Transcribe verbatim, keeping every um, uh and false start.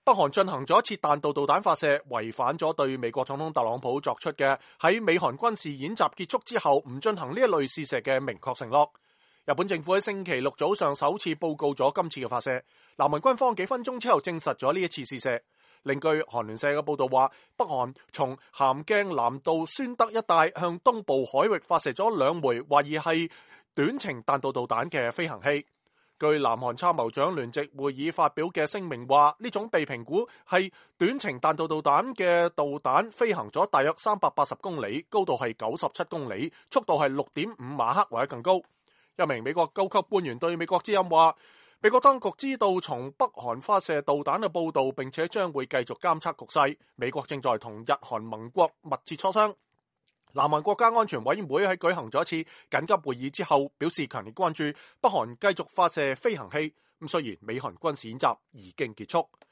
北韓進行咗一次彈道導彈發射，違反咗對美國總統特朗普作出嘅喺美韓軍事演習結束之後唔進行呢一類試射嘅明確承諾。日本政府喺星期六早上首次報告咗今次嘅發射，南韓軍方幾分鐘之後證實咗呢一次試射。另據韓聯社嘅報道話，北韓從咸鏡南道宣德一帶向東部海域發射咗兩枚懷疑係短程彈道導彈嘅飛行器。據南韓參謀長聯席會議發表嘅聲明話，呢種被評估係短程彈道導彈嘅導彈飛行咗大約三百八十公里，高度係九十七公里，速度係六點五馬赫或者更高。一名美國高級官員對美國之音話，美國當局知道從北韓發射導彈嘅報道，並且將會繼續監測局勢。美國正在同日韓盟國密切磋商。南韓國家安全委員會喺舉行咗一次緊急會議之後，表示強烈關注北韓繼續發射飛行器。咁雖然美韓軍事演習已經結束。